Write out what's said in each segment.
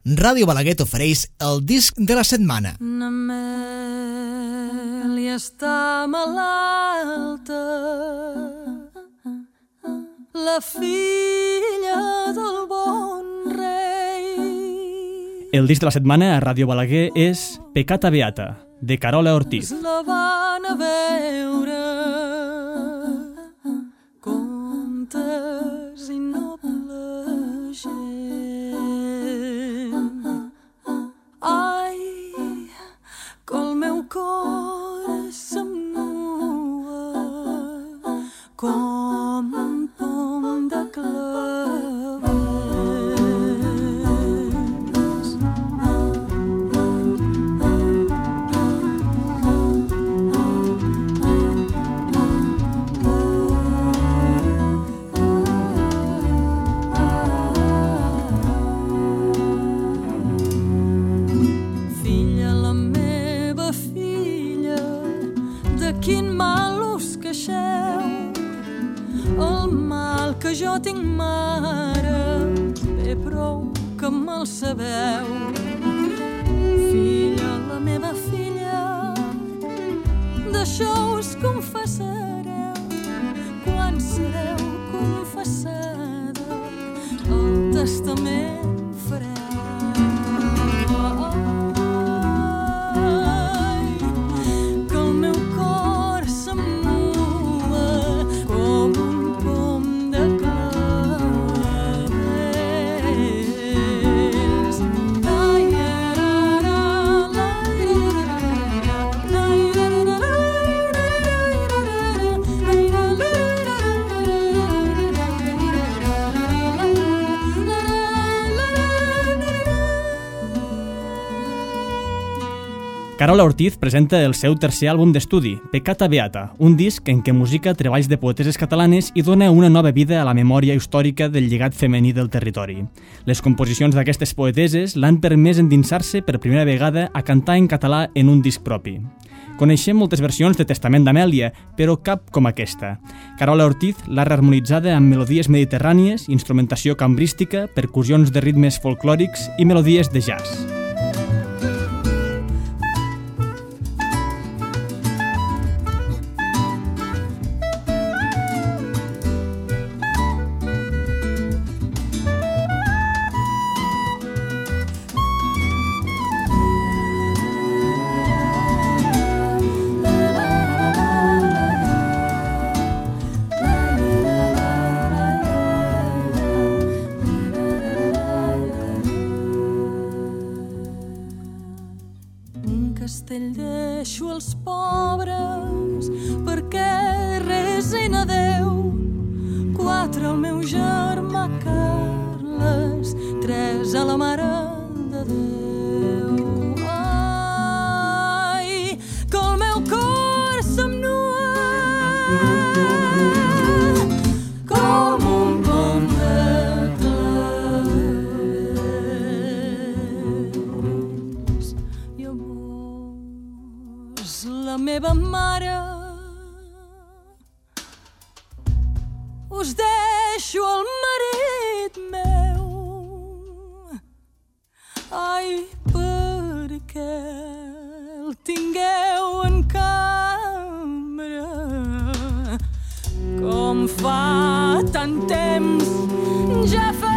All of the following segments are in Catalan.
Ràdio Balaguer t'ofereix el disc de la setmana. N'Amèlia està malalta, la filla del bon rei. El disc de la setmana a Ràdio Balaguer és Peccata Beata, de Carola Ortiz. La van a veure comtes i noble gent. Ai, que el meu cor se'm nua com un pom de clavells. Filla, la meva filla, de quin mal us queixeu? El mal que jo tinc, mare, bé prou que me'l sabeu. Filla, la meva filla, d'això us confessareu quan sereu confessada, el testament fareu. Ai, que el meu cor se'm nua com un pom de clavells. Ai, Carola Ortiz presenta el seu tercer àlbum d'estudi, Peccata Beata, un disc en què musica treballs de poeteses catalanes i dona una nova vida a la memòria històrica del llegat femení del territori. Les composicions d'aquestes poeteses l'han permès endinsar-se per primera vegada a cantar en català en un disc propi. Coneixem moltes versions de Testament d'Amèlia, però cap com aquesta. Carola Ortiz l'ha reharmonitzada amb melodies mediterrànies, instrumentació cambrística, percussions de ritmes folclòrics i melodies de jazz. castell deixo els pobres perquè resin a Déu. 4 al meu germà Carles, 3 a la Mare de Déu. Ai, que el meu cor se'm nua com un pom de clavells. Llavors la meva mare us deixo el marit meu. Ai, perquè el tingueu en cambra, com fa tant temps ja fa.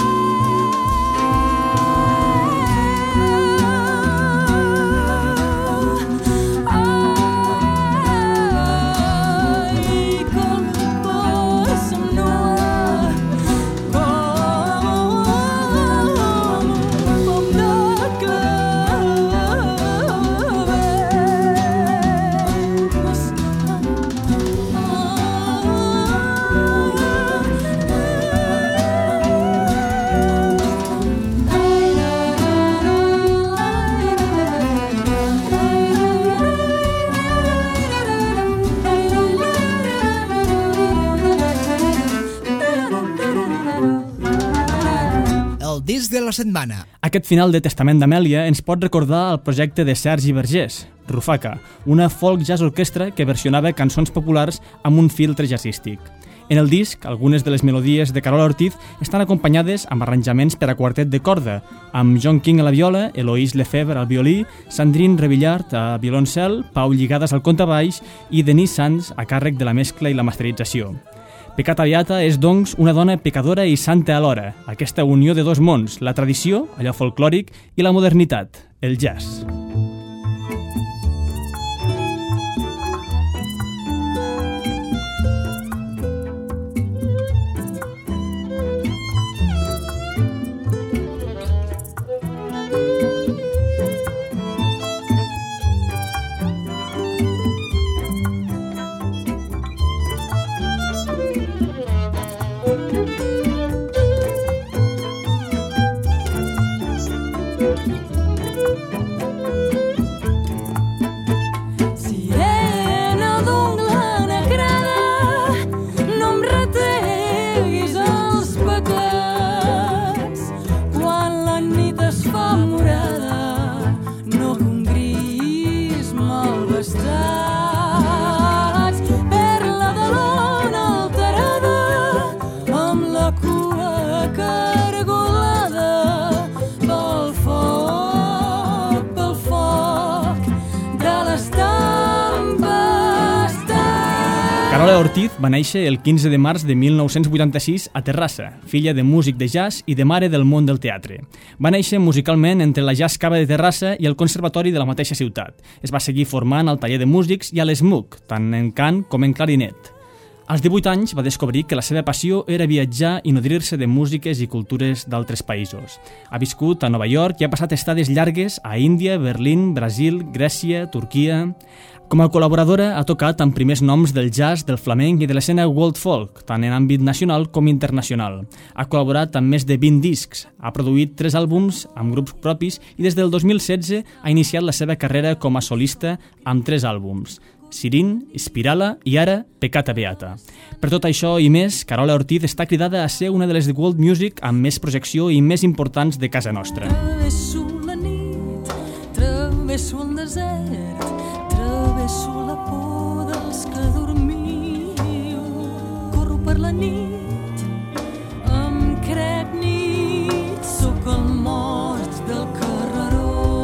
Disc de la setmana. Aquest final de Testament d'Amèlia ens pot recordar el projecte de Sergi Vergés, Rufaca, una folk jazz orquestra que versionava cançons populars amb un filtre jazzístic. En el disc, algunes de les melodies de Carola Ortiz estan acompanyades amb arranjaments per a quartet de corda, amb John King a la viola, Eloise Lefebvre al violí, Sandrine Revillard a violoncel, Pau Lligades al contrabaix i Denise Sanz a càrrec de la mescla i la masterització. Peccata Beata és, doncs, una dona pecadora i santa alhora, aquesta unió de dos mons, la tradició, allò folclòric, i la modernitat, el jazz. Carola Ortiz va néixer el 15 de març de 1986 a Terrassa, filla de músic de jazz i de mare del món del teatre. Va néixer musicalment entre la Jazz Cava de Terrassa i el Conservatori de la mateixa ciutat. Es va seguir formant al taller de músics i a l'ESMUC, tant en cant com en clarinet. Als 18 anys va descobrir que la seva passió era viatjar i nodrir-se de músiques i cultures d'altres països. Ha viscut a Nova York i ha passat estades llargues a Índia, Berlín, Brasil, Grècia, Turquia. Com a col·laboradora ha tocat amb primers noms del jazz, del flamenc i de l'escena world folk, tant en àmbit nacional com internacional. Ha col·laborat amb més de 20 discs, ha produït 3 àlbums amb grups propis i des del 2016 ha iniciat la seva carrera com a solista amb 3 àlbums: Sirin, Spirala i ara Peccata Beata. Per tot això i més, Carola Ortiz està cridada a ser una de les world music amb més projecció i més importants de casa nostra. Travesso la nit, travesso el desert, travesso la por dels que dormiu. Corro per la nit, em crec nit, sóc el mort del carreró.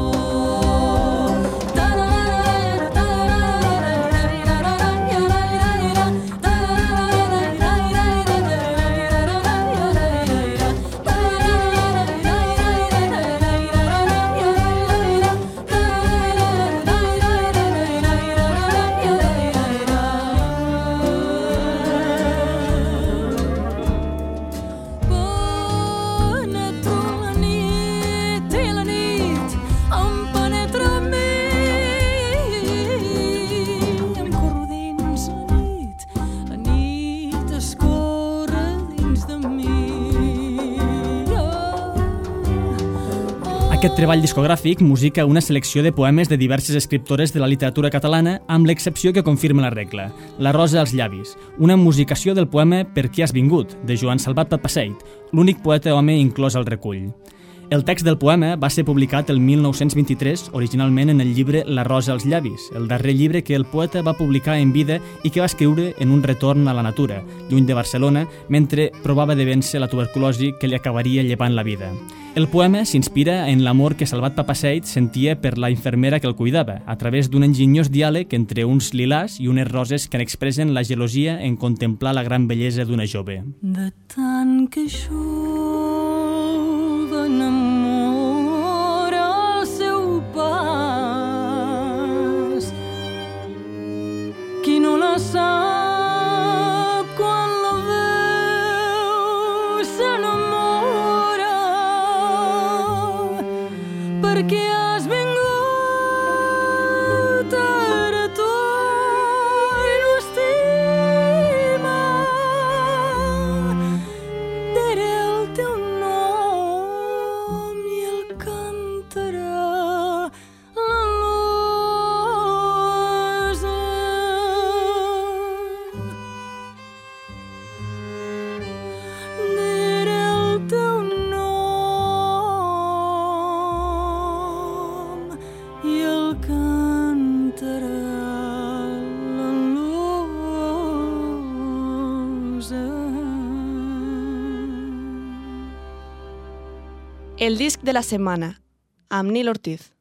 Aquest treball discogràfic musica una selecció de poemes de diverses escriptores de la literatura catalana, amb l'excepció que confirma la regla, La rosa als llavis, una musicació del poema Per què has vingut, de Joan Salvat Papasseit, l'únic poeta home inclòs al recull. El text del poema va ser publicat el 1923, originalment en el llibre La rosa als llavis, el darrer llibre que el poeta va publicar en vida i que va escriure en un retorn a la natura, lluny de Barcelona, mentre provava de vèncer la tuberculosi que li acabaria llevant la vida. El poema s'inspira en l'amor que Salvat Papasseit sentia per la infermera que el cuidava, a través d'un enginyós diàleg entre uns lilàs i unes roses que n'expressen la gelosia en contemplar la gran bellesa d'una jove. De tant que jove enamora el seu pas, qui no la sap quan la veu s'enamora, perquè has vingut ara tu i no estima. Diré el teu nom i el cantarà la losa. Diré el teu nom El disc de la setmana, amb Nil Ortiz.